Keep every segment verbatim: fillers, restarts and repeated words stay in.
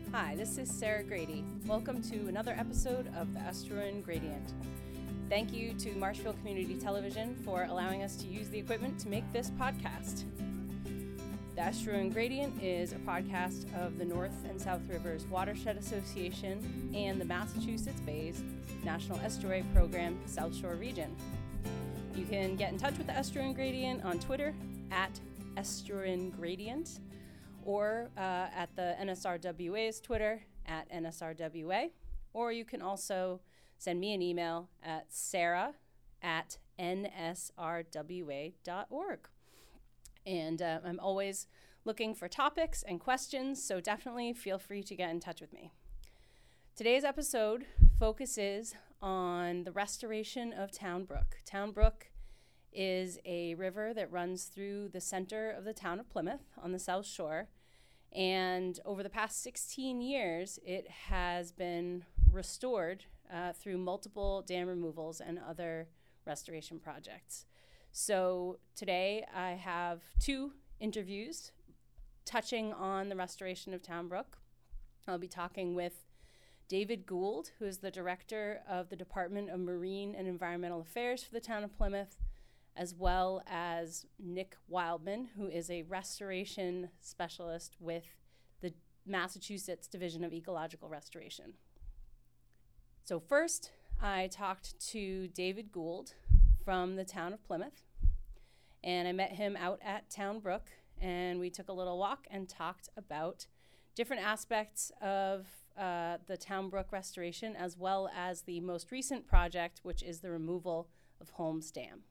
Hi, this is Sarah Grady. Welcome to another episode of the Estuarine Gradient. Thank you to Marshfield Community Television for allowing us to use the equipment to make this podcast. The Estuarine Gradient is a podcast of the North and South Rivers Watershed Association and the Massachusetts Bay's National Estuary Program South Shore Region. You can get in touch with the Estuarine Gradient on Twitter at Estuarine Gradient, or uh, at the N S R W A's Twitter at N S R W A, or you can also send me an email at sarah at N S R W A dot org. And uh, I'm always looking for topics and questions, so definitely feel free to get in touch with me. Today's episode focuses on the restoration of Town Brook. Town Brook is a river that runs through the center of the town of Plymouth on the South Shore. And over the past sixteen years, it has been restored uh, through multiple dam removals and other restoration projects. So today I have two interviews touching on the restoration of Town Brook. I'll be talking with David Gould, who is the director of the Department of Marine and Environmental Affairs for the town of Plymouth, as well as Nick Wildman, who is a restoration specialist with the Massachusetts Division of Ecological Restoration. So first, I talked to David Gould from the town of Plymouth, and I met him out at Town Brook, and we took a little walk and talked about different aspects of uh, the Town Brook restoration, as well as the most recent project, which is the removal of Holmes Dam.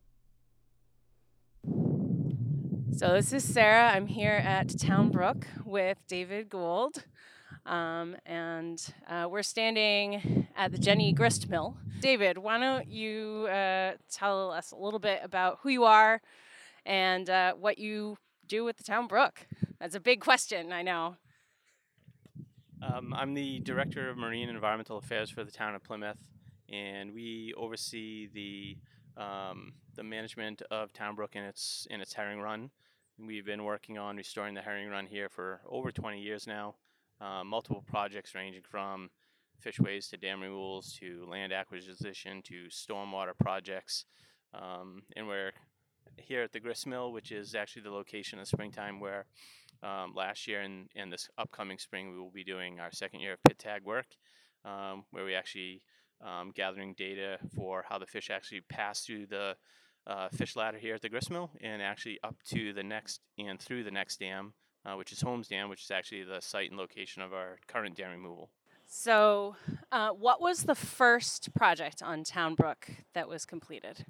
So this is Sarah. I'm here at Town Brook with David Gould, um, and uh, we're standing at the Jenny Grist Mill. David, why don't you uh, tell us a little bit about who you are and uh, what you do with the Town Brook? That's a big question, I know. Um, I'm the Director of Marine and Environmental Affairs for the town of Plymouth, and we oversee the um, the management of Town Brook and its in its herring run. We've been working on restoring the herring run here for over twenty years now. Uh, multiple projects ranging from fishways to dam removals to land acquisition to stormwater projects. Um, and we're here at the grist mill, which is actually the location in the springtime where um, last year and, and this upcoming spring we will be doing our second year of pit tag work, um, where we actually um, gathering data for how the fish actually pass through the Uh, fish ladder here at the grist mill and actually up to the next and through the next dam, uh, which is Holmes Dam, which is actually the site and location of our current dam removal. So uh, what was the first project on Town Brook that was completed?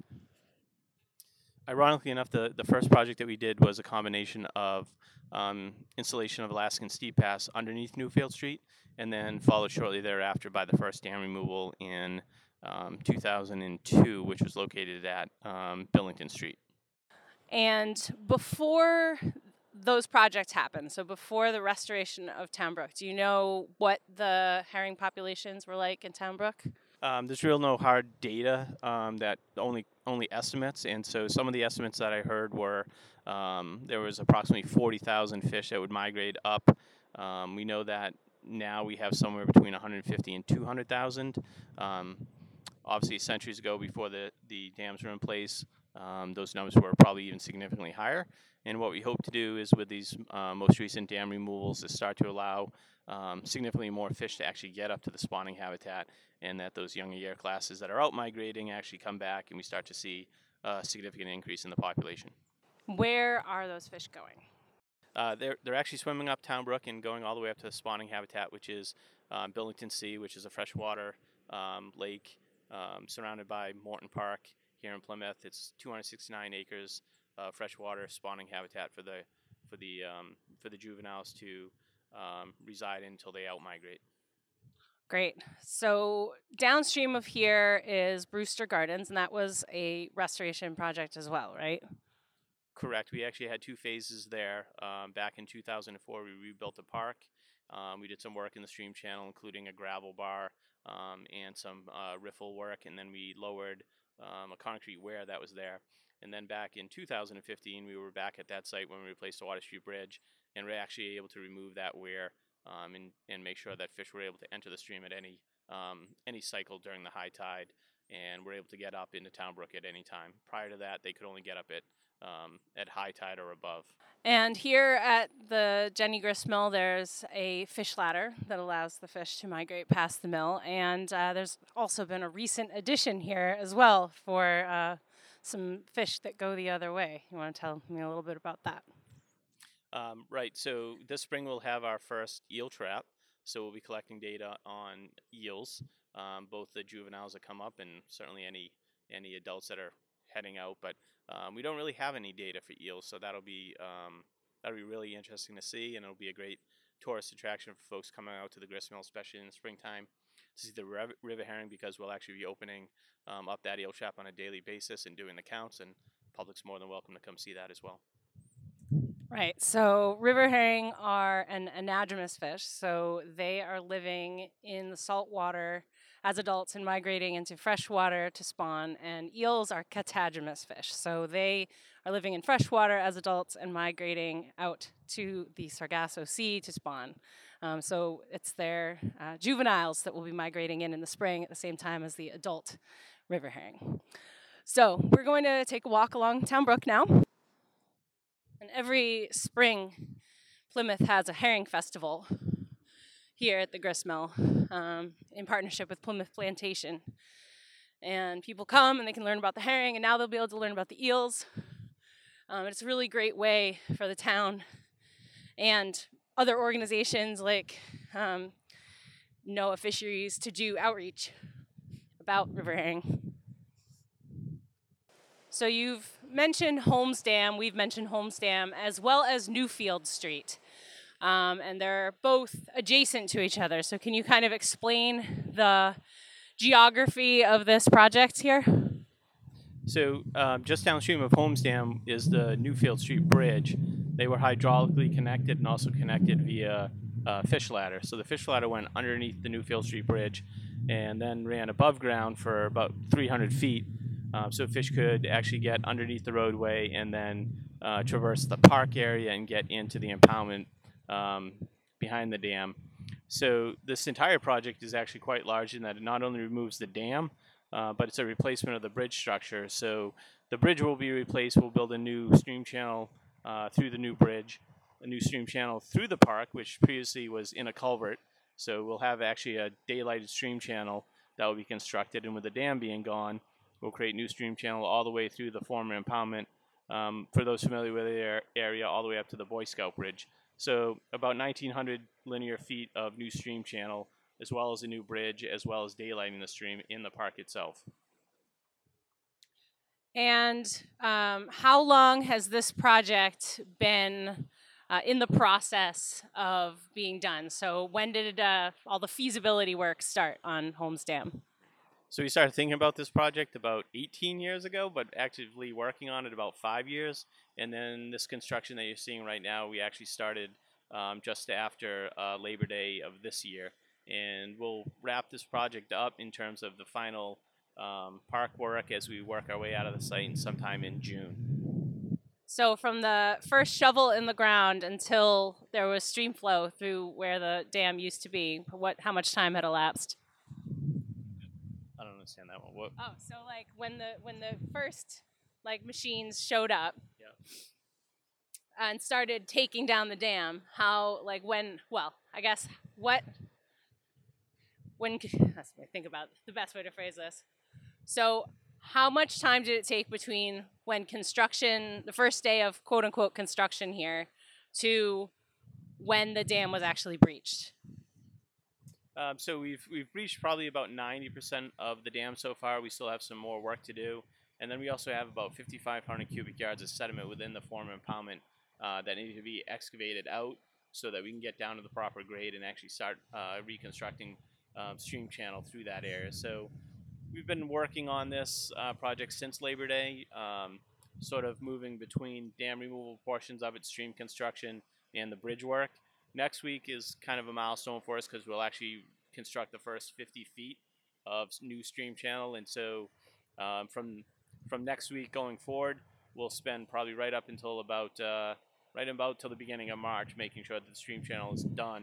Ironically enough, the, the first project that we did was a combination of um, installation of Alaskan Steep Pass underneath Newfield Street, and then followed shortly thereafter by the first dam removal in Um, two thousand two, which was located at um, Billington Street. And before those projects happened, so before the restoration of Town Brook, do you know what the herring populations were like in Town Brook? Um, there's real no hard data, um, that only only estimates, and so some of the estimates that I heard were um, there was approximately forty thousand fish that would migrate up. Um, we know that now we have somewhere between one hundred fifty and two hundred thousand. Um, Obviously, centuries ago, before the, the dams were in place, um, those numbers were probably even significantly higher. And what we hope to do is with these uh, most recent dam removals is start to allow um, significantly more fish to actually get up to the spawning habitat, and that those younger year classes that are out migrating actually come back, and we start to see a significant increase in the population. Where are those fish going? Uh, they're, they're actually swimming up Town Brook and going all the way up to the spawning habitat, which is um, Billington Sea, which is a freshwater um, lake. Um, surrounded by Morton Park here in Plymouth. It's two hundred sixty-nine acres of freshwater spawning habitat for the for the um, for the juveniles to um, reside in until they outmigrate. Great. So downstream of here is Brewster Gardens, and that was a restoration project as well, right? Correct. We actually had two phases there. Um, back in two thousand four, we rebuilt the park. Um, we did some work in the stream channel, including a gravel bar um, and some uh, riffle work, and then we lowered um, a concrete weir that was there. And then back in two thousand fifteen, we were back at that site when we replaced the Water Street Bridge, and we were actually able to remove that weir um, and, and make sure that fish were able to enter the stream at any um, any cycle during the high tide, and were able to get up into Town Brook at any time. Prior to that, they could only get up at um, at high tide or above. And here at the Jenny Grist Mill, there's a fish ladder that allows the fish to migrate past the mill. And uh, there's also been a recent addition here as well for uh, some fish that go the other way. You want to tell me a little bit about that? Um, right, so this spring we'll have our first eel trap. So we'll be collecting data on eels, um, both the juveniles that come up and certainly any any adults that are heading out. But um, we don't really have any data for eels, so that'll be um, that'll be really interesting to see, and it'll be a great tourist attraction for folks coming out to the grist mill, especially in the springtime, to see the rev- river herring, because we'll actually be opening um, up that eel trap on a daily basis and doing the counts, and the public's more than welcome to come see that as well. Right, so river herring are an anadromous fish, so they are living in the salt water as adults and migrating into fresh water to spawn, and eels are catadromous fish, so they are living in fresh water as adults and migrating out to the Sargasso Sea to spawn. Um, so it's their uh, juveniles that will be migrating in in the spring at the same time as the adult river herring. So we're going to take a walk along Town Brook now. And every spring, Plymouth has a herring festival here at the grist mill um, in partnership with Plymouth Plantation. And people come and they can learn about the herring, and now they'll be able to learn about the eels. Um, it's a really great way for the town and other organizations like um, NOAA Fisheries to do outreach about river herring. So you've mentioned Holmes Dam, we've mentioned Holmes Dam, as well as Newfield Street. Um, and they're both adjacent to each other. So can you kind of explain the geography of this project here? So um, just downstream of Holmes Dam is the Newfield Street Bridge. They were hydraulically connected and also connected via uh, fish ladder. So the fish ladder went underneath the Newfield Street Bridge and then ran above ground for about three hundred feet. Um, so fish could actually get underneath the roadway and then uh, traverse the park area and get into the impoundment um, behind the dam. So this entire project is actually quite large in that it not only removes the dam, uh, but it's a replacement of the bridge structure. So the bridge will be replaced. We'll build a new stream channel uh, through the new bridge, a new stream channel through the park, which previously was in a culvert. So we'll have actually a daylighted stream channel that will be constructed, and with the dam being gone, we'll create new stream channel all the way through the former impoundment, um, for those familiar with the area, all the way up to the Boy Scout Bridge. So about nineteen hundred linear feet of new stream channel, as well as a new bridge, as well as daylighting the stream in the park itself. And um, how long has this project been uh, in the process of being done? So when did uh, all the feasibility work start on Holmes Dam? So we started thinking about this project about eighteen years ago, but actively working on it about five years. And then this construction that you're seeing right now, we actually started um, just after uh, Labor Day of this year. And we'll wrap this project up in terms of the final um, park work as we work our way out of the site in sometime in June. So from the first shovel in the ground until there was stream flow through where the dam used to be, what? How much time had elapsed? I don't understand that one. What? Oh, so like when the when the first like machines showed up, Yeah. and started taking down the dam, how like when? Well, I guess what when? Let's think about the best way to phrase this. So, how much time did it take between when construction, the first day of quote unquote construction here, to when the dam was actually breached? Um, so we've we've reached probably about ninety percent of the dam so far. We still have some more work to do, and then we also have about fifty-five hundred cubic yards of sediment within the former impoundment uh, that need to be excavated out so that we can get down to the proper grade and actually start uh, reconstructing um, stream channel through that area. So we've been working on this uh, project since Labor Day, um, sort of moving between dam removal portions of it, stream construction, and the bridge work. Next week is kind of a milestone for us because we'll actually construct the first fifty feet of new stream channel. And so um, from from next week going forward, we'll spend probably right up until about uh, right about till the beginning of March making sure that the stream channel is done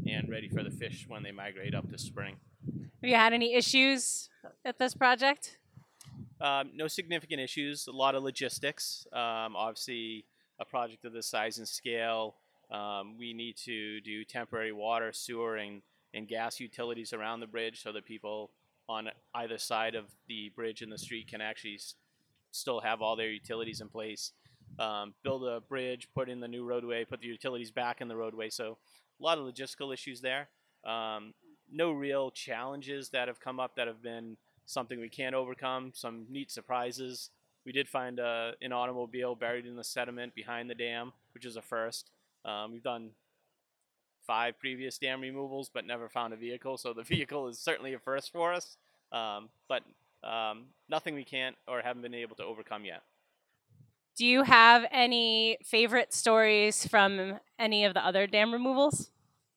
and ready for the fish when they migrate up this spring. Have you had any issues at this project? Um, no significant issues. A lot of logistics. Um, obviously, a project of this size and scale, um, we need to do temporary water, sewer, and, and gas utilities around the bridge so that people on either side of the bridge and the street can actually s- still have all their utilities in place. Um, build a bridge, put in the new roadway, put the utilities back in the roadway. So a lot of logistical issues there. Um, no real challenges that have come up that have been something we can't overcome. Some neat surprises. We did find uh, an automobile buried in the sediment behind the dam, which is a first. Um, we've done five previous dam removals, but never found a vehicle. So the vehicle is certainly a first for us, um, but um, nothing we can't or haven't been able to overcome yet. Do you have any favorite stories from any of the other dam removals?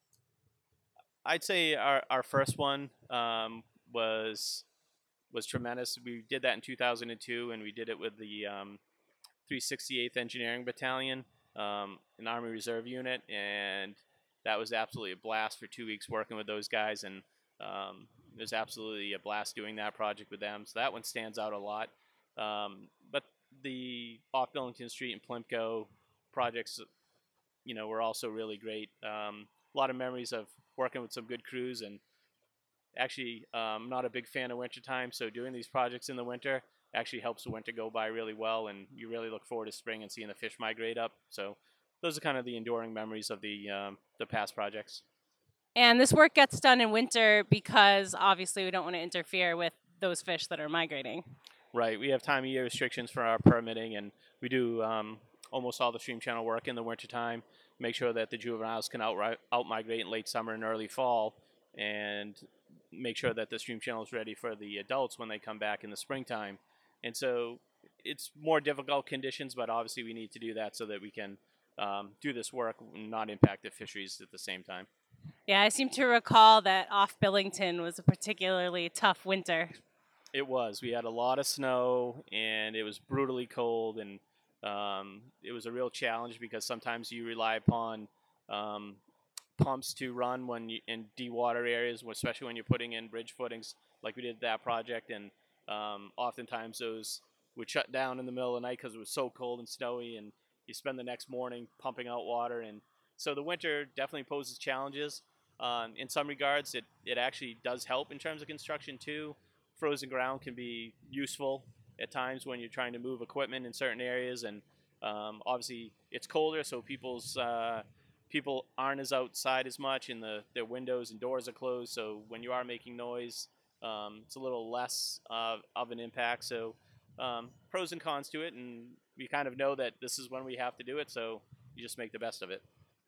I'd say our, our first one um, was was tremendous. We did that in two thousand two, and we did it with the um, three sixty-eighth Engineering Battalion, um, an Army Reserve unit, and that was absolutely a blast for two weeks working with those guys, and um, it was absolutely a blast doing that project with them. So that one stands out a lot. Um, but the off Billington Street and Plimco projects, you know, were also really great. Um, a lot of memories of working with some good crews, and actually, I'm um, not a big fan of wintertime, so doing these projects in the winter actually helps the winter go by really well, and you really look forward to spring and seeing the fish migrate up. So those are kind of the enduring memories of the um, the past projects. And this work gets done in winter because obviously we don't want to interfere with those fish that are migrating. Right. We have time of year restrictions for our permitting, and we do um, almost all the stream channel work in the wintertime, make sure that the juveniles can out, out migrate in late summer and early fall, and make sure that the stream channel is ready for the adults when they come back in the springtime. And so it's more difficult conditions, but obviously we need to do that so that we can um, do this work and not impact the fisheries at the same time. Yeah, I seem to recall that off Billington was a particularly tough winter. It was. We had a lot of snow, and it was brutally cold, and um, it was a real challenge because sometimes you rely upon um, pumps to run when you, in de-water areas, especially when you're putting in bridge footings like we did that project, and um, oftentimes those would shut down in the middle of the night because it was so cold and snowy, and you spend the next morning pumping out water. And so the winter definitely poses challenges. Um, in some regards, it, it actually does help in terms of construction too. Frozen ground can be useful at times when you're trying to move equipment in certain areas, and um, obviously it's colder, so people's uh, people aren't as outside as much, and the their windows and doors are closed. So when you are making noise, um, it's a little less uh, of an impact. So um, pros and cons to it, and we kind of know that this is when we have to do it. So you just make the best of it.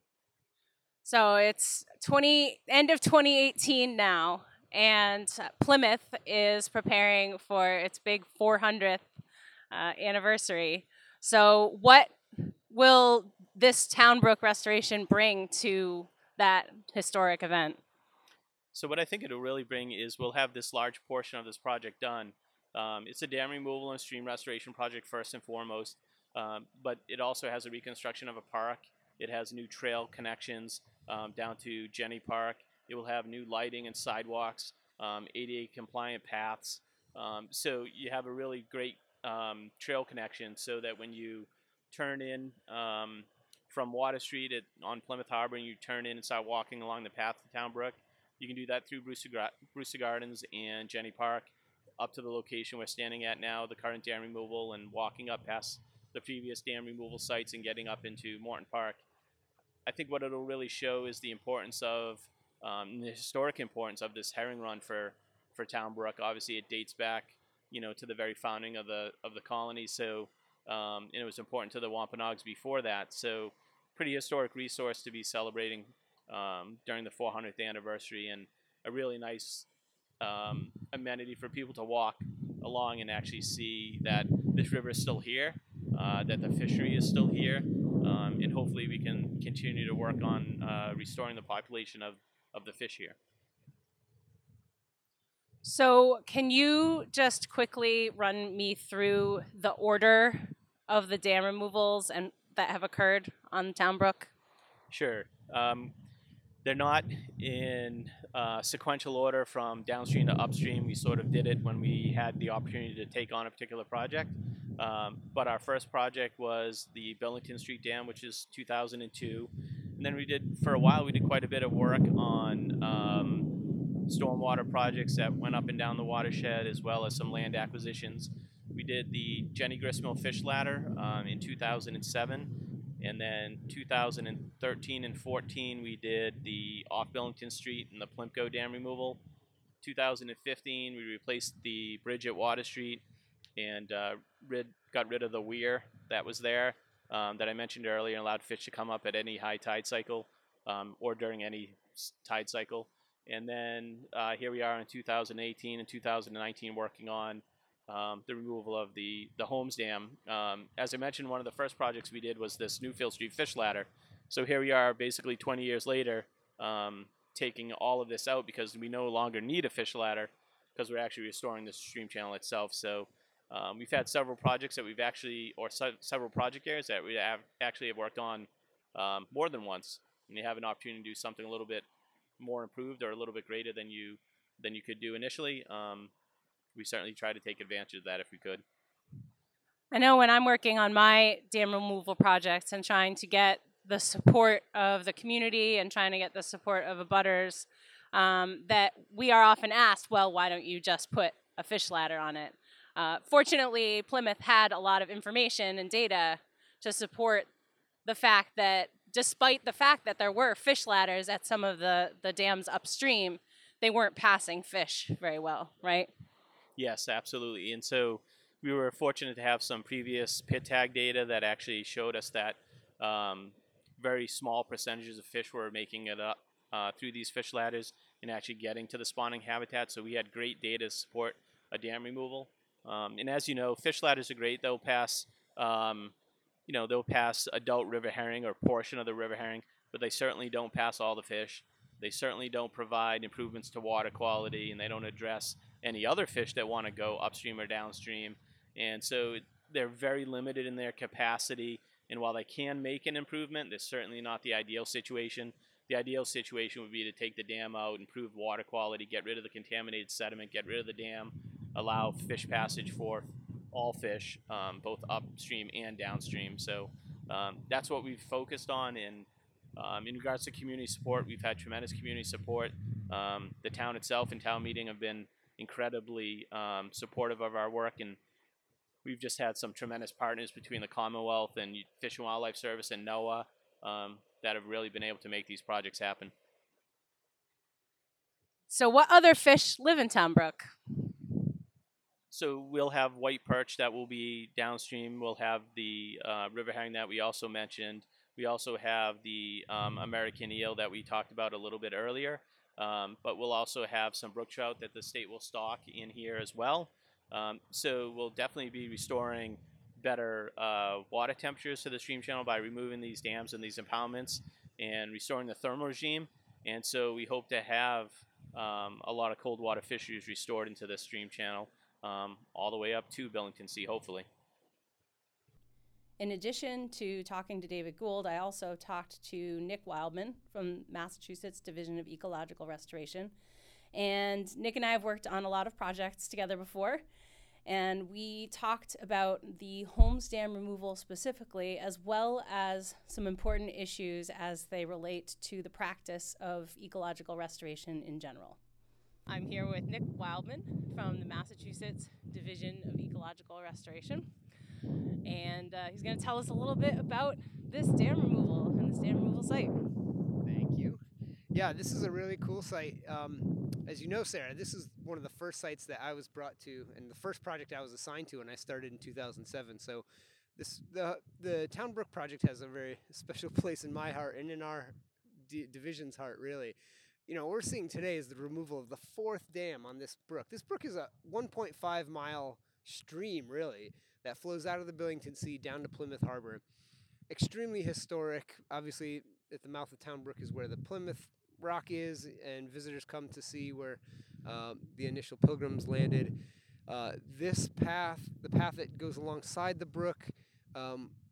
So it's twenty end of twenty eighteen now. And Plymouth is preparing for its big four hundredth uh, anniversary. So what will this Town Brook restoration bring to that historic event? So what I think it'll really bring is we'll have this large portion of this project done. Um, it's a dam removal and stream restoration project first and foremost, um, but it also has a reconstruction of a park. It has new trail connections um, down to Jenny Park. It will have new lighting and sidewalks, um, A D A compliant paths. Um, so you have a really great um, trail connection so that when you turn in um, from Water Street at, on Plymouth Harbor and you turn in and start walking along the path to Town Brook, you can do that through Brewster, Brewster Gardens and Jenny Park up to the location we're standing at now, the current dam removal, and walking up past the previous dam removal sites and getting up into Morton Park. I think what it'll really show is the importance of, um, the historic importance of this herring run for, for Town Brook. Obviously, it dates back, you know, to the very founding of the of the colony. So, um, and it was important to the Wampanoags before that. So, pretty historic resource to be celebrating um, during the four hundredth anniversary, and a really nice um, amenity for people to walk along and actually see that this river is still here, uh, that the fishery is still here, um, and hopefully we can continue to work on uh, restoring the population of, of the fish here. So can you just quickly run me through the order of the dam removals and that have occurred on Town Brook? Sure. Um, they're not in uh, sequential order from downstream to upstream. We sort of did it when we had the opportunity to take on a particular project. Um, but our first project was the Billington Street Dam, which is two thousand two. And then we did, for a while, we did quite a bit of work on um, stormwater projects that went up and down the watershed, as well as some land acquisitions. We did the Jenny Gristmill Fish Ladder um, in two thousand seven. And then two thousand thirteen and fourteen, we did the off Billington Street and the Plimco Dam removal. two thousand fifteen, we replaced the bridge at Water Street and uh, rid, got rid of the weir that was there um, that I mentioned earlier, and allowed fish to come up at any high tide cycle um, or during any tide cycle. And then uh, here we are in two thousand eighteen and two thousand nineteen working on Um, the removal of the, the Holmes Dam. Um, as I mentioned, one of the first projects we did was this Newfield Street Fish Ladder. So here we are basically twenty years later um, taking all of this out because we no longer need a fish ladder because we're actually restoring the stream channel itself. So um, we've had several projects that we've actually, or se- several project areas that we have actually have worked on um, more than once. And you have an opportunity to do something a little bit more improved or a little bit greater than you than you could do initially. Um, we certainly try to take advantage of that if we could. I know when I'm working on my dam removal projects and trying to get the support of the community and trying to get the support of abutters, um, that we are often asked, well, why don't you just put a fish ladder on it? Uh, fortunately, Plymouth had a lot of information and data to support the fact that despite the fact that there were fish ladders at some of the, the dams upstream, they weren't passing fish very well, right? Yes, absolutely. And so we were fortunate to have some previous pit tag data that actually showed us that um, very small percentages of fish were making it up uh, through these fish ladders and actually getting to the spawning habitat. So we had great data to support a dam removal. Um, and as you know, fish ladders are great. They'll pass, um, you know, they'll pass adult river herring or portion of the river herring, but they certainly don't pass all the fish. They certainly don't provide improvements to water quality, and they don't address any other fish that want to go upstream or downstream. And so they're very limited in their capacity. And while they can make an improvement, they're certainly not the ideal situation. The ideal situation would be to take the dam out, improve water quality, get rid of the contaminated sediment, get rid of the dam, allow fish passage for all fish, um, both upstream and downstream. So um, that's what we've focused on. And um, in regards to community support, we've had tremendous community support. Um, the town itself and town meeting have been incredibly um, supportive of our work, and we've just had some tremendous partners between the Commonwealth and Fish and Wildlife Service and NOAA um, that have really been able to make these projects happen. So what other fish live in Town Brook? So we'll have white perch that will be downstream. We'll have the uh, river herring that we also mentioned. We also have the um, American eel that we talked about a little bit earlier. Um, but we'll also have some brook trout that the state will stock in here as well. Um, so we'll definitely be restoring better uh, water temperatures to the stream channel by removing these dams and these impoundments and restoring the thermal regime. And so we hope to have um, a lot of cold water fisheries restored into the stream channel um, all the way up to Billington Sea, hopefully. In addition to talking to David Gould, I also talked to Nick Wildman from Massachusetts Division of Ecological Restoration. And Nick and I have worked on a lot of projects together before. And we talked about the Holmes Dam removal specifically, as well as some important issues as they relate to the practice of ecological restoration in general. I'm here with Nick Wildman from the Massachusetts Division of Ecological Restoration. And uh, he's going to tell us a little bit about this dam removal and this dam removal site. Thank you. Yeah, this is a really cool site. Um, as you know, Sarah, this is one of the first sites that I was brought to, and the first project I was assigned to, and I started in two thousand seven. So this the the Town Brook project has a very special place in my heart and in our d- division's heart, really. You know, what we're seeing today is the removal of the fourth dam on this brook. This brook is a one point five mile stream, really, that flows out of the Billington Sea down to Plymouth Harbor. Extremely historic. Obviously, at the mouth of Town Brook is where the Plymouth Rock is, and visitors come to see where um, the initial pilgrims landed. Uh, this path, the path that goes alongside the brook, um,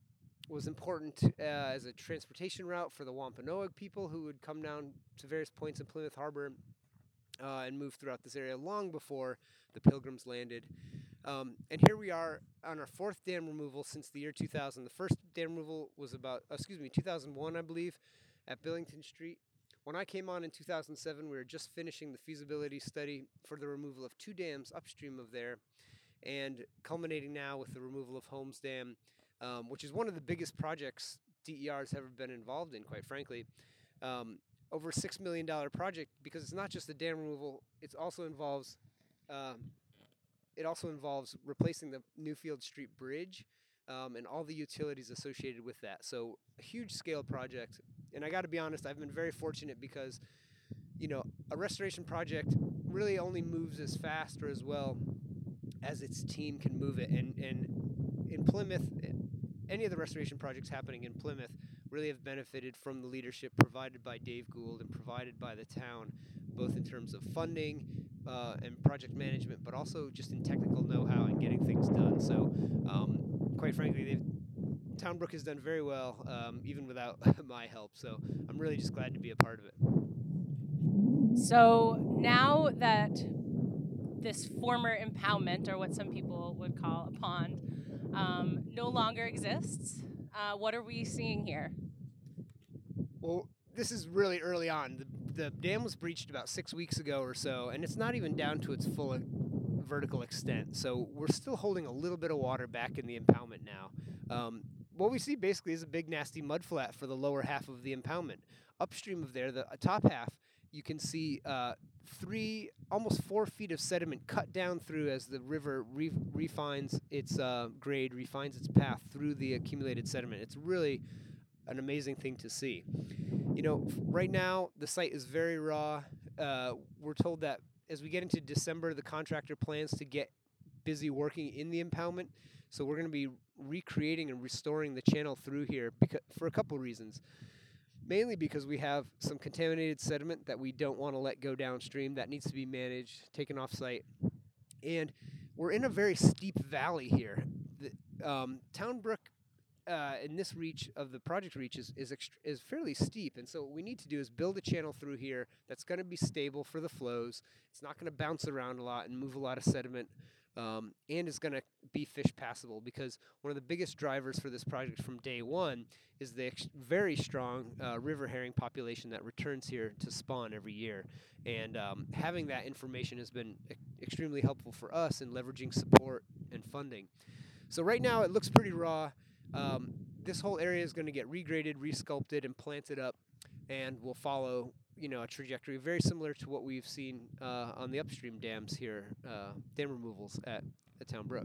was important uh, as a transportation route for the Wampanoag people who would come down to various points in Plymouth Harbor uh, and move throughout this area long before the Pilgrims landed. Um, and here we are on our fourth dam removal since the year two thousand. The first dam removal was about, uh, excuse me, two thousand one, I believe, at Billington Street. When I came on in two thousand seven, we were just finishing the feasibility study for the removal of two dams upstream of there, and culminating now with the removal of Holmes Dam, um, which is one of the biggest projects D E R has ever been involved in, quite frankly. Um, over a six million dollars project, because it's not just the dam removal, it also involves um, it also involves replacing the Newfield Street Bridge um, and all the utilities associated with that. So a huge scale project. And I got to be honest, I've been very fortunate because, you know, a restoration project really only moves as fast or as well as its team can move it. And, and in Plymouth, any of the restoration projects happening in Plymouth really have benefited from the leadership provided by Dave Gould and provided by the town, both in terms of funding uh, and project management, but also just in technical know-how and getting things done. So, um, quite frankly, they've Townbrook has done very well, um, even without my help. So I'm really just glad to be a part of it. So now that this former impoundment, or what some people would call a pond, um, no longer exists, uh, what are we seeing here? Well, this is really early on. The, the dam was breached about six weeks ago or so, and it's not even down to its full vertical extent. So we're still holding a little bit of water back in the impoundment now. Um, What we see basically is a big nasty mud flat for the lower half of the impoundment. Upstream of there, the top half, you can see uh, three, almost four feet of sediment cut down through as the river re refines its uh, grade, refines its path through the accumulated sediment. It's really an amazing thing to see. You know, right now the site is very raw. Uh, we're told that as we get into December, the contractor plans to get busy working in the impoundment. So we're going to be recreating and restoring the channel through here because, for a couple reasons. Mainly because we have some contaminated sediment that we don't want to let go downstream. That needs to be managed, taken off site. And we're in a very steep valley here. The, um, Townbrook, uh, in this reach of the project reach, is, is, is fairly steep. And so what we need to do is build a channel through here that's going to be stable for the flows. It's not going to bounce around a lot and move a lot of sediment. Um, and is going to be fish passable, because one of the biggest drivers for this project from day one is the ex very strong uh, river herring population that returns here to spawn every year. And um, having that information has been e extremely helpful for us in leveraging support and funding. So right now it looks pretty raw. Um, this whole area is going to get regraded, resculpted, and planted up, and will follow, you know, a trajectory very similar to what we've seen uh, on the upstream dams here, uh, dam removals at, at Townbrook.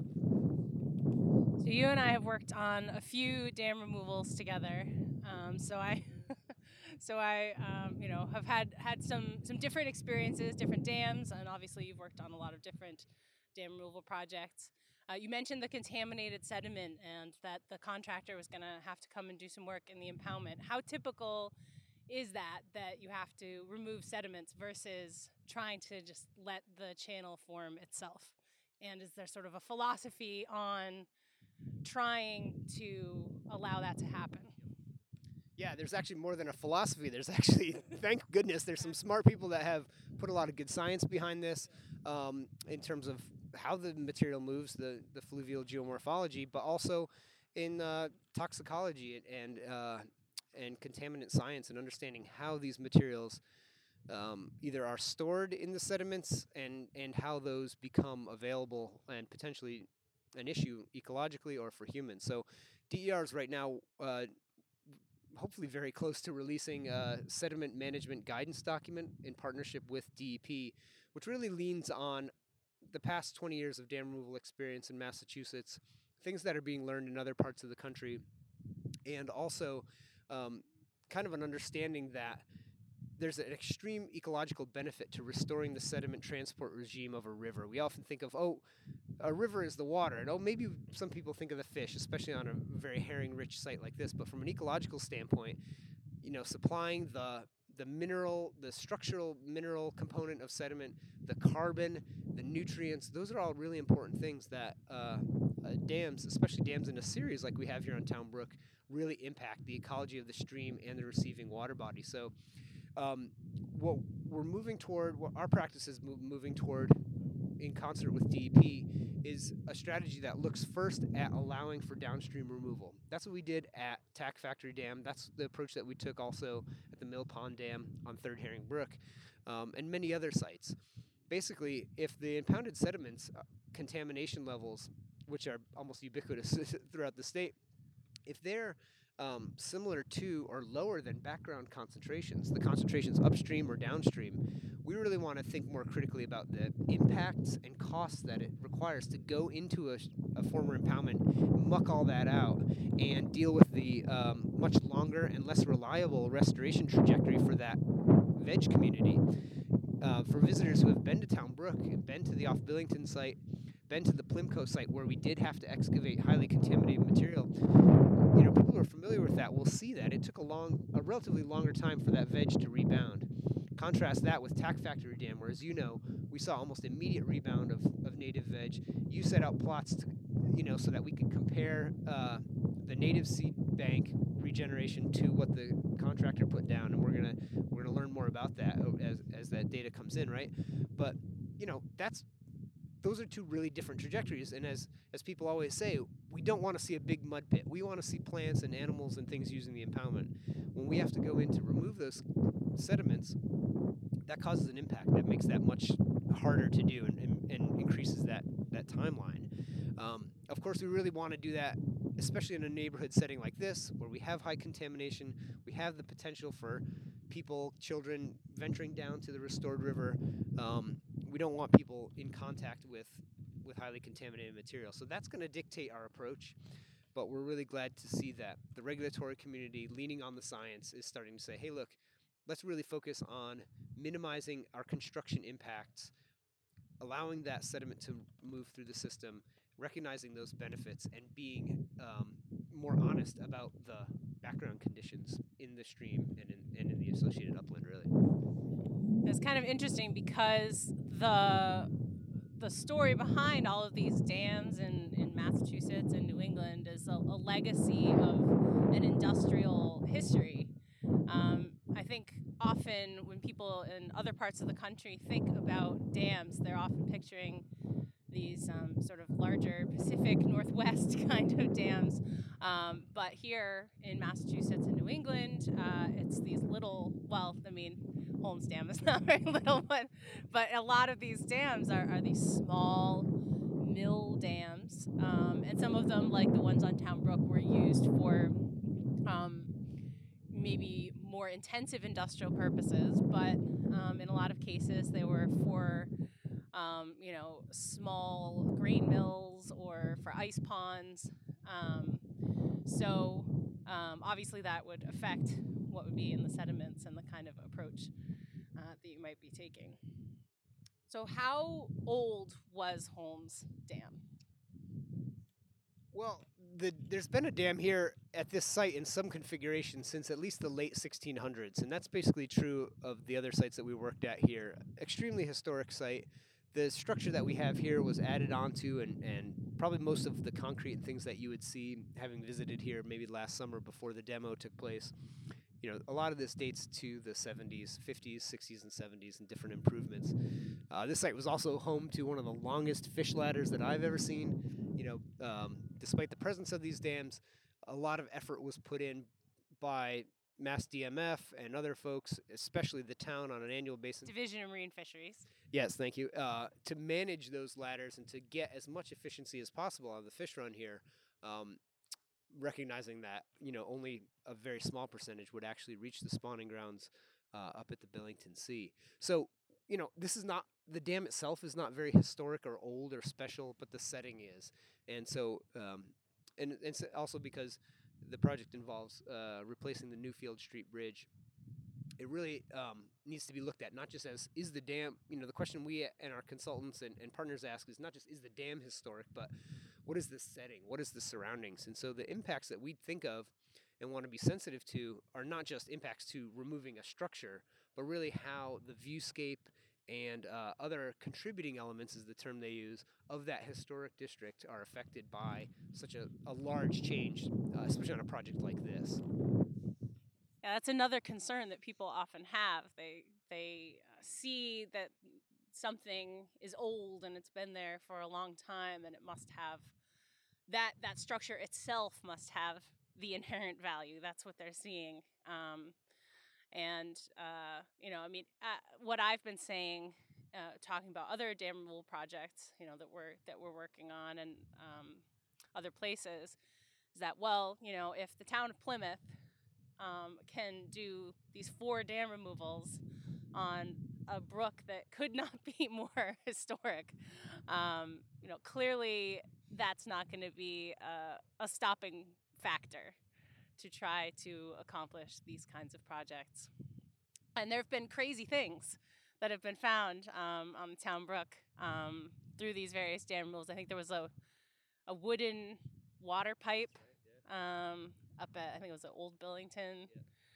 So you and I have worked on a few dam removals together. Um, so I, so I, um, you know, have had had some some different experiences, different dams, and obviously you've worked on a lot of different dam removal projects. Uh, you mentioned the contaminated sediment and that the contractor was going to have to come and do some work in the impoundment. How typical is that, that you have to remove sediments versus trying to just let the channel form itself? And is there sort of a philosophy on trying to allow that to happen? Yeah, there's actually more than a philosophy. There's actually, thank goodness, there's some smart people that have put a lot of good science behind this um, in terms of how the material moves, the, the fluvial geomorphology, but also in uh, toxicology and, uh, and contaminant science, and understanding how these materials um, either are stored in the sediments and, and how those become available and potentially an issue ecologically or for humans. So D E R is right now uh, hopefully very close to releasing a sediment management guidance document in partnership with D E P, which really leans on the past twenty years of dam removal experience in Massachusetts, things that are being learned in other parts of the country, and also um, kind of an understanding that there's an extreme ecological benefit to restoring the sediment transport regime of a river. We often think of, oh, a river is the water, and oh, maybe some people think of the fish, especially on a very herring-rich site like this, but from an ecological standpoint, you know, supplying the the mineral, the structural mineral component of sediment, the carbon, the nutrients, those are all really important things that uh, uh, dams, especially dams in a series like we have here on Town Brook, really impact the ecology of the stream and the receiving water body. So um, what we're moving toward, what our practice is mo- moving toward in concert with D E P is a strategy that looks first at allowing for downstream removal. That's what we did at Tack Factory Dam. That's the approach that we took also at the Mill Pond Dam on Third Herring Brook, um, and many other sites. Basically, if the impounded sediments uh, contamination levels, which are almost ubiquitous throughout the state, if they're um, similar to or lower than background concentrations, the concentrations upstream or downstream, we really want to think more critically about the impacts and costs that it requires to go into a, a former impoundment, muck all that out, and deal with the um, much longer and less reliable restoration trajectory for that veg community. Uh, for visitors who have been to Town Brook, been to the Off Billington site, been to the Plimco site where we did have to excavate highly contaminated material, you know, people who are familiar with that will see that it took a long, a relatively longer time for that veg to rebound. Contrast that with Tack Factory Dam, where, as you know, we saw almost immediate rebound of, of native veg. You set out plots, to, you know, so that we could compare uh, the native seed bank regeneration to what the contractor put down, and we're gonna we're gonna learn more about that as as that data comes in, right? But you know, that's those are two really different trajectories, and as as people always say, we don't want to see a big mud pit. We want to see plants and animals and things using the impoundment. When we have to go in to remove those sediments, that causes an impact that makes that much harder to do and, and, and increases that that timeline. Um, of course, we really want to do that, especially in a neighborhood setting like this, where we have high contamination. We have the potential for people, children, venturing down to the restored river. Um, we don't want people in contact with, with highly contaminated material. So that's going to dictate our approach. But we're really glad to see that the regulatory community, leaning on the science, is starting to say, hey, look, let's really focus on minimizing our construction impacts, allowing that sediment to move through the system, recognizing those benefits, and being um, more honest about the background conditions in the stream and in, and in the associated upland, really. It's kind of interesting because the the story behind all of these dams in, in Massachusetts and New England is a, a legacy of an industrial history. Um, I think often when people in other parts of the country think about dams, they're often picturing these um, sort of larger Pacific Northwest kind of dams. Um, but here in Massachusetts and New England, uh, it's these little, well, I mean, Holmes Dam is not very little, but, but a lot of these dams are, are these small mill dams. Um, and some of them, like the ones on Town Brook, were used for um, maybe more intensive industrial purposes, but um, in a lot of cases they were for Um, you know, small grain mills or for ice ponds. Um, so um, obviously that would affect what would be in the sediments and the kind of approach uh, that you might be taking. So how old was Holmes Dam? Well, the, there's been a dam here at this site in some configuration since at least the late sixteen hundreds, and that's basically true of the other sites that we worked at here. Extremely historic site. The structure that we have here was added onto, and, and probably most of the concrete and things that you would see having visited here maybe last summer before the demo took place. You know, a lot of this dates to the seventies, fifties, sixties, and seventies, and different improvements. Uh, this site was also home to one of the longest fish ladders that I've ever seen. You know, um, despite the presence of these dams, a lot of effort was put in by Mass D M F and other folks, especially the town, on an annual basis. Division of Marine Fisheries. Yes, thank you. Uh, to manage those ladders and to get as much efficiency as possible on the fish run here, um, recognizing that, you know, only a very small percentage would actually reach the spawning grounds uh, up at the Billington Sea. So, you know, this is not, the dam itself is not very historic or old or special, but the setting is. And so, um, and, and so also because the project involves uh, replacing the Newfield Street Bridge, it really um, needs to be looked at not just as, is the dam, you know, the question we and our consultants and, and partners ask is not just, is the dam historic, but what is the setting? What is the surroundings? And so the impacts that we think of and want to be sensitive to are not just impacts to removing a structure, but really how the viewscape and uh, other contributing elements is the term they use of that historic district are affected by such a, a large change, uh, especially on a project like this. Yeah, that's another concern that people often have. They they uh, see that something is old and it's been there for a long time, and it must have that that structure itself must have the inherent value. That's what they're seeing. Um, and uh, you know, I mean, uh, what I've been saying, uh, talking about other dam removal projects, you know, that we're that we're working on, and um, other places, is that, well, you know, if the town of Plymouth um, can do these four dam removals on a brook that could not be more historic, um, you know, clearly that's not going to be a, a stopping factor to try to accomplish these kinds of projects. And there have been crazy things that have been found um, on the town brook um, through these various dam removals. I think there was a a wooden water pipe um, up at, I think it was at Old Billington.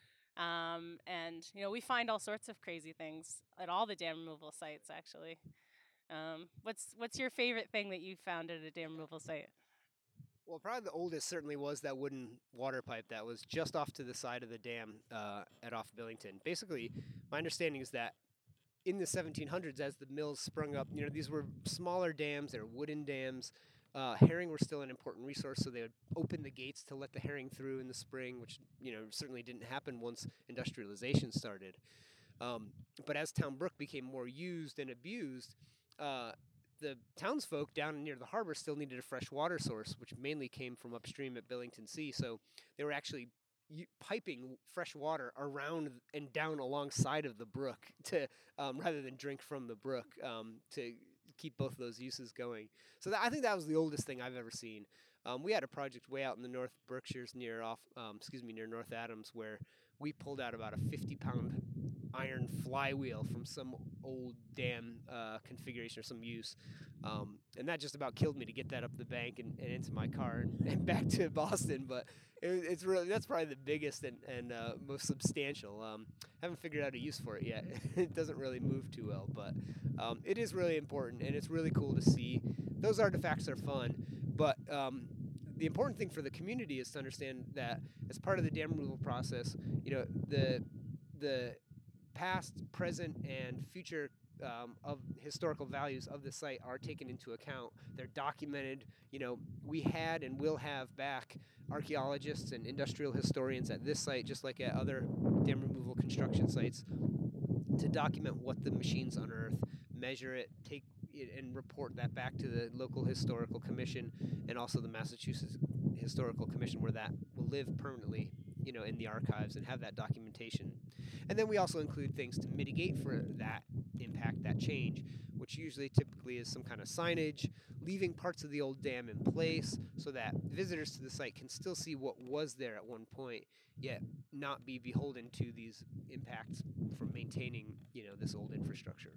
Um, and, you know, we find all sorts of crazy things at all the dam removal sites, actually. Um, what's what's your favorite thing that you found at a dam removal site? Well, probably the oldest certainly was that wooden water pipe that was just off to the side of the dam uh, at off Billington. Basically, my understanding is that in the seventeen hundreds, as the mills sprung up, you know, these were smaller dams, they were wooden dams. Uh, herring were still an important resource, so they would open the gates to let the herring through in the spring, which, you know, certainly didn't happen once industrialization started. Um, but as Town Brook became more used and abused, uh, the townsfolk down near the harbor still needed a fresh water source, which mainly came from upstream at Billington Sea. So they were actually piping fresh water around and down alongside of the brook to um, rather than drink from the brook um, to keep both of those uses going. So that, I think that was the oldest thing I've ever seen. Um, we had a project way out in the North Berkshires near off, um, excuse me, near North Adams, where we pulled out about a fifty pound iron flywheel from some old dam uh, configuration or some use. Um, and that just about killed me to get that up the bank and, and into my car and, and back to Boston. But it, it's really, that's probably the biggest and, and uh, most substantial. Um, haven't figured out a use for it yet. It doesn't really move too well, but um, it is really important, and it's really cool to see. Those artifacts are fun, but um, the important thing for the community is to understand that as part of the dam removal process, you know, the the past, present, and future um, of historical values of the site are taken into account. They're documented. You know, we had and will have back archaeologists and industrial historians at this site, just like at other dam removal construction sites, to document what the machines unearth, measure it, take it, and report that back to the local historical commission and also the Massachusetts Historical Commission, where that will live permanently, you know, in the archives and have that documentation. And then we also include things to mitigate for that impact, that change, which usually typically is some kind of signage, leaving parts of the old dam in place so that visitors to the site can still see what was there at one point, yet not be beholden to these impacts from maintaining, you know, this old infrastructure.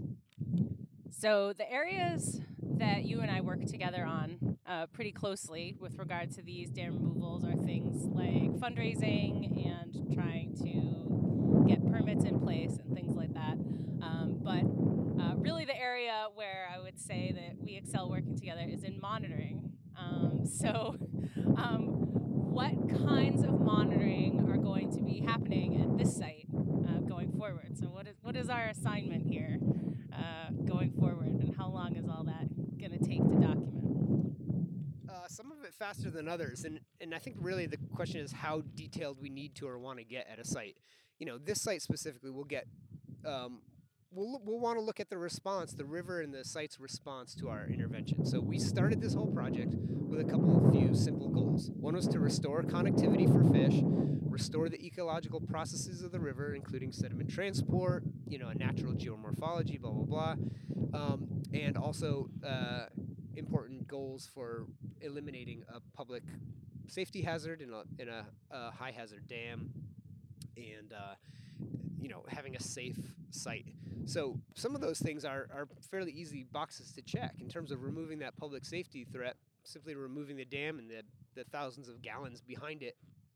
So the areas that you and I work together on uh, pretty closely with regard to these dam removals are things like fundraising and trying to get permits in place and things like that. Um, but uh, really the area where I would say that we excel working together is in monitoring. Um, so um, what kinds of monitoring are going to be happening at this site uh, going forward? So what is, what is our assignment here uh, going forward, and how long is all that going to take to document? Uh, some of it faster than others, and, and I think really the question is how detailed we need to or want to get at a site. You know, this site specifically will get, um, we'll, we'll want to look at the response, the river and the site's response to our intervention. So we started this whole project with a couple of few simple goals. One was to restore connectivity for fish, restore the ecological processes of the river, including sediment transport, you know, a natural geomorphology, blah, blah, blah. Um, and also uh, important goals for eliminating a public safety hazard in a, in a, a high hazard dam, and uh, you know, having a safe site. So some of those things are, are fairly easy boxes to check in terms of removing that public safety threat. Simply removing the dam and the, the thousands of gallons behind it,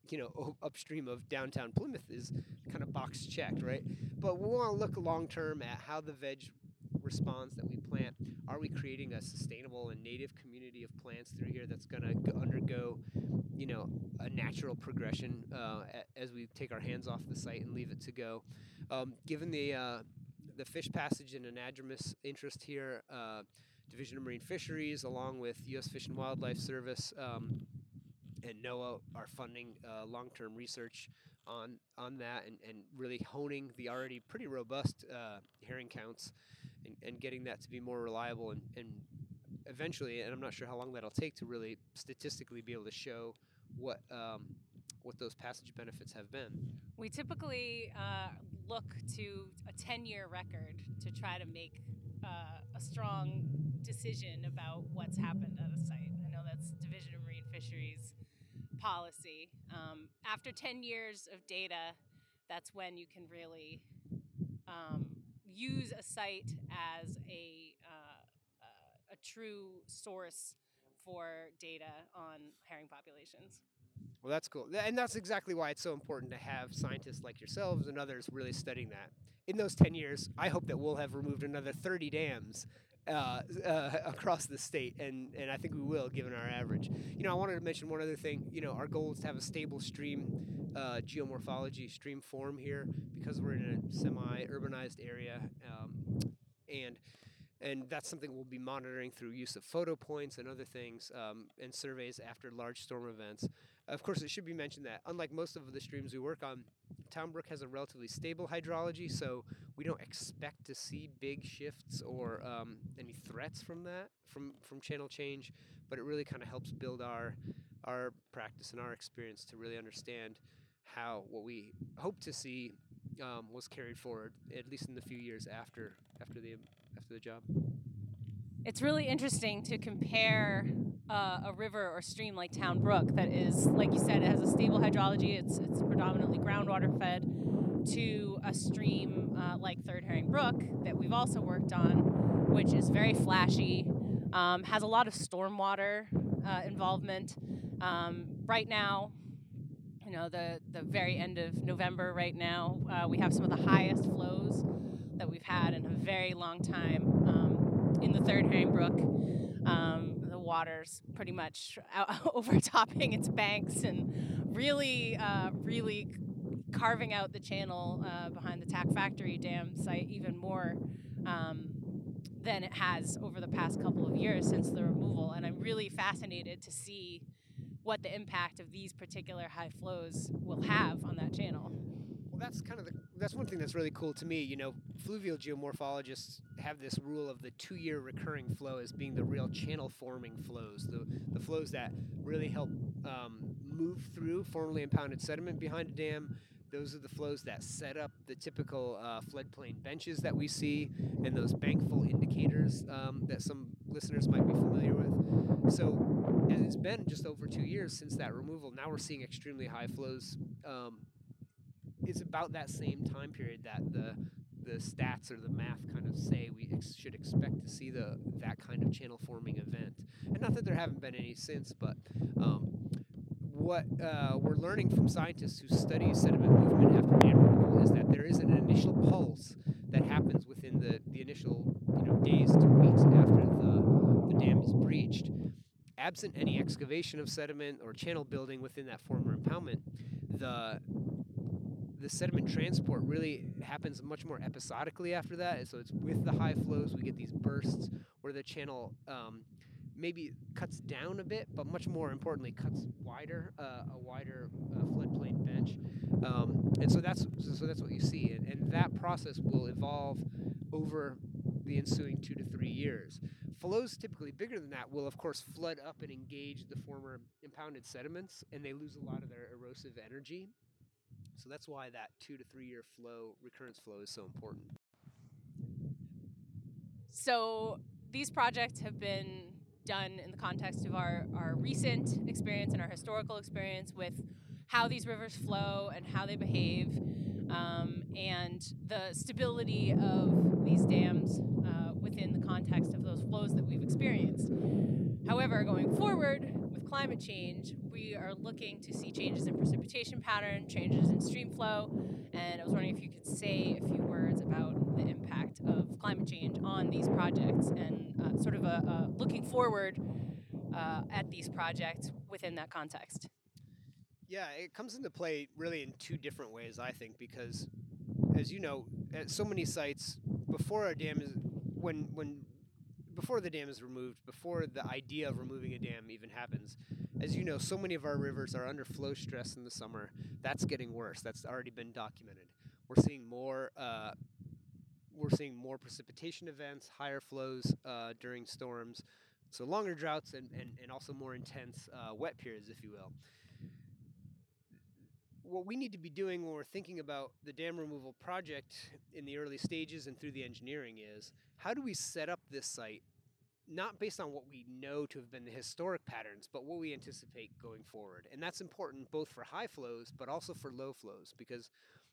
you know, o- upstream of downtown Plymouth is kind of box checked, right? But we want to look long term at how the veg responds that we plant. Are we creating a sustainable and native community of plants through here that's going to undergo, you know, a natural progression uh, a- as we take our hands off the site and leave it to go? Um, given the uh, the fish passage and anadromous interest here, uh, Division of Marine Fisheries, along with U S Fish and Wildlife Service um, and NOAA, are funding uh, long-term research on on that and, and really honing the already pretty robust uh, herring counts and, and getting that to be more reliable and, and eventually, and I'm not sure how long that'll take to really statistically be able to show what um, what those passage benefits have been. We typically uh, look to a ten-year record to try to make uh, a strong decision about what's happened at a site. I know that's Division of Marine Fisheries policy. Um, after ten years of data, that's when you can really um, use a site as a, uh, uh, a true source for data on herring populations. Well, that's cool. Th- And that's exactly why it's so important to have scientists like yourselves and others really studying that. In those ten years, I hope that we'll have removed another thirty dams uh, uh, across the state, and, and I think we will, given our average. You know, I wanted to mention one other thing. You know, our goal is to have a stable stream uh, geomorphology, stream form here, because we're in a semi-urbanized area, um, and and that's something we'll be monitoring through use of photo points and other things, um, and surveys after large storm events. Of course, it should be mentioned that, unlike most of the streams we work on, Town Brook has a relatively stable hydrology, so we don't expect to see big shifts or um, any threats from that, from, from channel change, but it really kind of helps build our, our practice and our experience to really understand how what we hope to see um, was carried forward, at least in the few years after, after, the, after the job. It's really interesting to compare uh, a river or stream like Town Brook that is, like you said, it has a stable hydrology, it's, it's predominantly groundwater fed, to a stream uh, like Third Herring Brook that we've also worked on, which is very flashy, um, has a lot of stormwater uh, involvement. Um, right now, you know, the, the very end of November right now, uh, we have some of the highest flows that we've had in a very long time. Um, in the Third Herring Brook, um, the water's pretty much out, overtopping its banks and really, uh, really carving out the channel uh, behind the Tack Factory Dam site even more um, than it has over the past couple of years since the removal. And I'm really fascinated to see what the impact of these particular high flows will have on that channel. Well, that's kind of the, that's one thing that's really cool to me. You know, fluvial geomorphologists have this rule of the two-year recurring flow as being the real channel-forming flows, the the flows that really help um, move through formerly impounded sediment behind a dam. Those are the flows that set up the typical uh, floodplain benches that we see, and those bankful indicators um, that some listeners might be familiar with. So, as it's been just over two years since that removal, now we're seeing extremely high flows. Um, It's about that same time period that the the stats or the math kind of say we ex- should expect to see the that kind of channel forming event. And not that there haven't been any since, but um, what uh, we're learning from scientists who study sediment movement after dam removal is that there is an initial pulse that happens within the, the initial you know days to weeks after the, the dam is breached. Absent any excavation of sediment or channel building within that former impoundment, the the sediment transport really happens much more episodically after that. So it's with the high flows, we get these bursts where the channel um, maybe cuts down a bit, but much more importantly, cuts wider, uh, a wider uh, floodplain bench. Um, and so that's so that's what you see. And, and that process will evolve over the ensuing two to three years. Flows typically bigger than that will, of course, flood up and engage the former impounded sediments, and they lose a lot of their erosive energy. So that's why that two to three year flow, recurrence flow, is so important. So these projects have been done in the context of our, our recent experience and our historical experience with how these rivers flow and how they behave, um, and the stability of these dams uh, within the context of those flows that we've experienced. However, going forward with of climate change, we are looking to see changes in precipitation pattern, changes in stream flow, and I was wondering if you could say a few words about the impact of climate change on these projects and uh, sort of a, a looking forward uh, at these projects within that context. Yeah, it comes into play really in two different ways, I think, because as you know, at so many sites, before a dam is, when, when, before the dam is removed, before the idea of removing a dam even happens, as you know, so many of our rivers are under flow stress in the summer. That's getting worse. That's already been documented. We're seeing more, uh, we're seeing more precipitation events, higher flows uh, during storms, so longer droughts and, and, and also more intense uh, wet periods, if you will. What we need to be doing when we're thinking about the dam removal project in the early stages and through the engineering is, how do we set up this site, not based on what we know to have been the historic patterns, but what we anticipate going forward. And that's important both for high flows, but also for low flows, because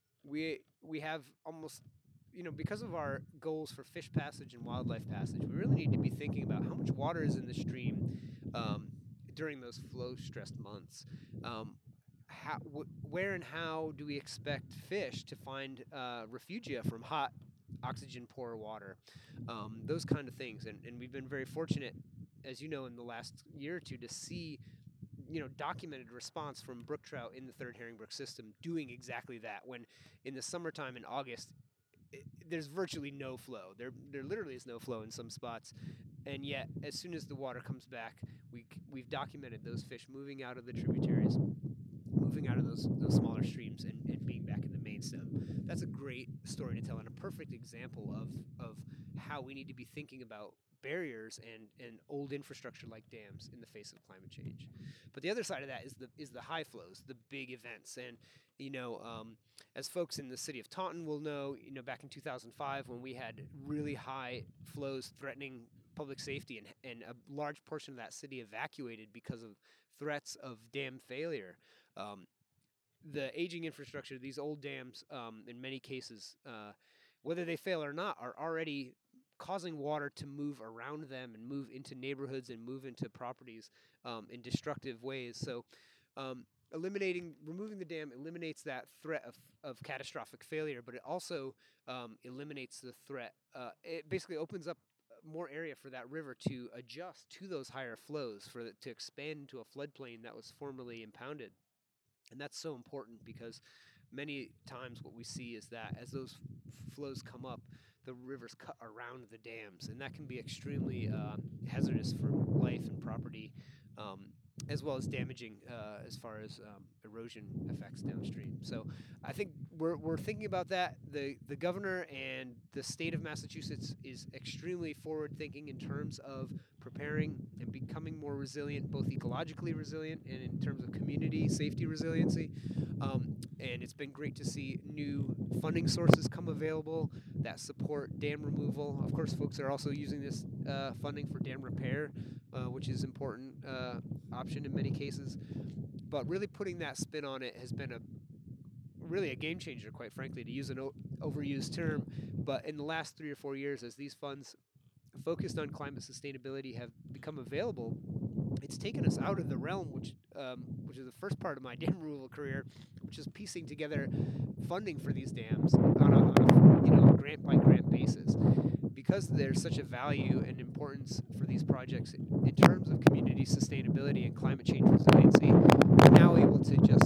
we we have almost, you know, because of our goals for fish passage and wildlife passage, we really need to be thinking about how much water is in the stream um, during those flow stressed months. Um, How, wh where and how do we expect fish to find uh, refugia from hot, oxygen-poor water? Um, those kind of things. And, and we've been very fortunate, as you know, in the last year or two to see, you know, documented response from brook trout in the Third Herringbrook system doing exactly that. When in the summertime in August, it, there's virtually no flow. There, there literally is no flow in some spots. And yet, as soon as the water comes back, we, we've documented those fish moving out of the tributaries, moving out of those those smaller streams and, and being back in the main stem. That's a great story to tell and a perfect example of of how we need to be thinking about barriers and, and old infrastructure like dams in the face of climate change. But the other side of that is the is the high flows, the big events. And you know, um, as folks in the city of Taunton will know, you know, back in two thousand five when we had really high flows threatening public safety and, and a large portion of that city evacuated because of threats of dam failure. Um, the aging infrastructure, these old dams, um, in many cases, uh, whether they fail or not, are already causing water to move around them and move into neighborhoods and move into properties um, in destructive ways. So um, eliminating, removing the dam eliminates that threat of, of catastrophic failure, but it also um, eliminates the threat. Uh, it basically opens up more area for that river to adjust to those higher flows, for it to expand into a floodplain that was formerly impounded. And that's so important because many times what we see is that as those f flows come up, the rivers cut around the dams, and that can be extremely uh, hazardous for life and property, um, as well as damaging uh, as far as um, erosion effects downstream. So I think we're, we're thinking about that. The, the governor and the state of Massachusetts is extremely forward-thinking in terms of preparing and becoming more resilient, both ecologically resilient and in terms of community safety resiliency. Um, and it's been great to see new funding sources come available that support dam removal. Of course, folks are also using this uh, funding for dam repair, uh, which is important uh, option in many cases. But really putting that spin on it has been a really a game changer, quite frankly, to use an o overused term. But in the last three or four years, as these funds focused on climate sustainability have become available, it's taken us out of the realm, which um, which is the first part of my dam removal career, which is piecing together funding for these dams on a, on a you know grant by grant basis. Because there's such a value and importance for these projects in terms of community sustainability and climate change resiliency, we're now able to just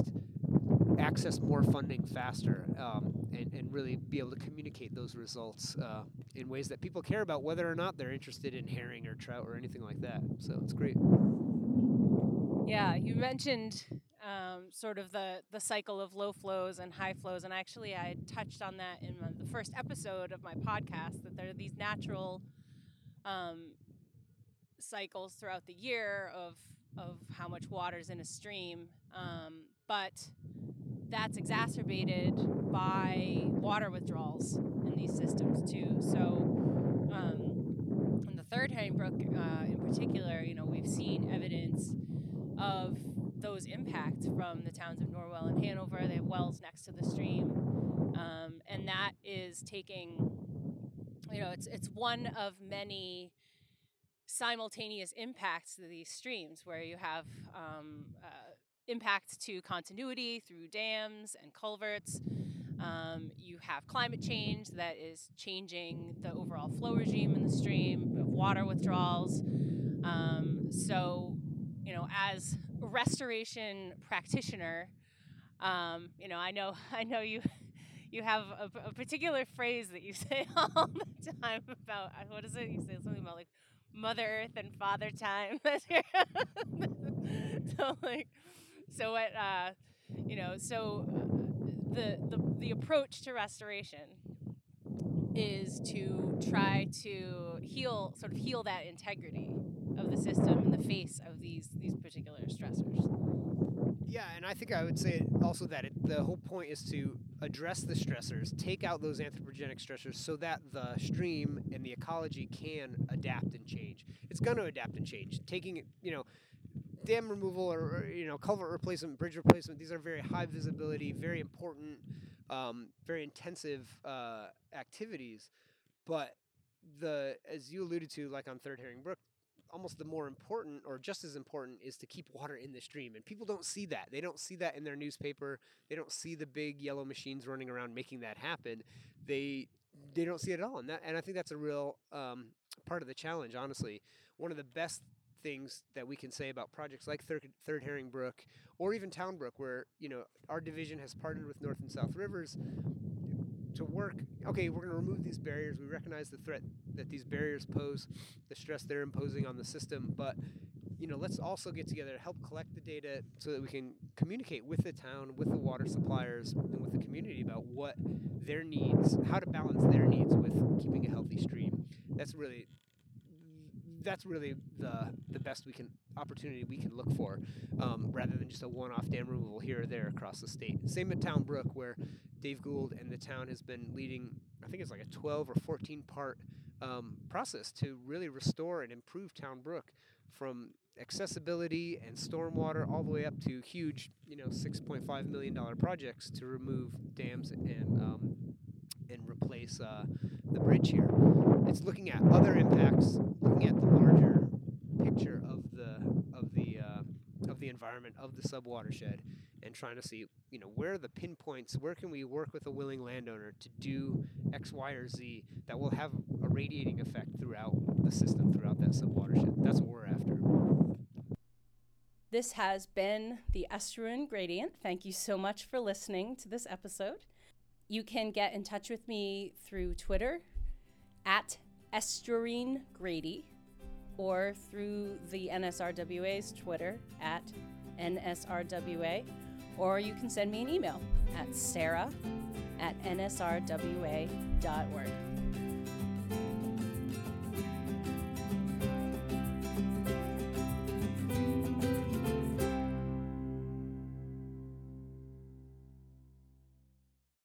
access more funding faster um, and, and really be able to communicate those results uh, in ways that people care about, whether or not they're interested in herring or trout or anything like that. So it's great. Yeah, you mentioned um, sort of the, the cycle of low flows and high flows, and actually I touched on that in my, the first episode of my podcast, that there are these natural um, cycles throughout the year of, of how much water's in a stream, um, but that's exacerbated by water withdrawals in these systems too. So um, in the Third Herringbrook uh, in particular, you know, we've seen evidence of those impacts from the towns of Norwell and Hanover. They have wells next to the stream, um, and that is taking, you know, it's it's one of many simultaneous impacts to these streams, where you have um, uh, impacts to continuity through dams and culverts. Um, you have climate change that is changing the overall flow regime in the stream, you have water withdrawals. Um, so, you know, as a restoration practitioner, um, you know, I know, I know you, you have a, a particular phrase that you say all the time about, what is it? You say something about like Mother Earth and Father Time. so like, so what, uh, you know, so the, the, the approach to restoration is to try to heal, sort of heal that integrity of the system in the face of these, these particular stressors. Yeah, and I think I would say also that it, the whole point is to address the stressors, take out those anthropogenic stressors so that the stream and the ecology can adapt and change. It's going to adapt and change. Taking, you know, dam removal or, or, you know, culvert replacement, bridge replacement, these are very high visibility, very important, um, very intensive uh, activities. But the, as you alluded to, like on Third Herring Brook, almost the more important or just as important is to keep water in the stream. And people don't see that. They don't see that in their newspaper. They don't see the big yellow machines running around making that happen. They they don't see it at all. And that, and I think that's a real um, part of the challenge, honestly. One of the best things that we can say about projects like Third, Third Herring Brook or even Town Brook, where, you know, our division has partnered with North and South Rivers to work, okay, we're going to remove these barriers. We recognize the threat that these barriers pose, the stress they're imposing on the system, but, you know, let's also get together to help collect the data so that we can communicate with the town, with the water suppliers, and with the community about what their needs, how to balance their needs with keeping a healthy stream. That's really, that's really the the best we can opportunity we can look for, um, rather than just a one-off dam removal here or there across the state. Same at Town Brook, where Dave Gould and the town has been leading, I think it's like a twelve or fourteen part um, process to really restore and improve Town Brook, from accessibility and stormwater all the way up to huge, you know, six point five million dollars projects to remove dams and um, and replace uh, the bridge here. It's looking at other impacts, looking at the larger picture of the of the uh, of the environment, of the subwatershed, and trying to see, you know, where are the pinpoints, where can we work with a willing landowner to do X, Y, or Z that will have a radiating effect throughout the system, throughout that subwatershed. That's what we're after. This has been the Estuarine Gradient. Thank you so much for listening to this episode. You can get in touch with me through Twitter at Estuarine Grady, or through the N S R W A's Twitter at N S R W A, or you can send me an email at sarah at N S R W A dot org.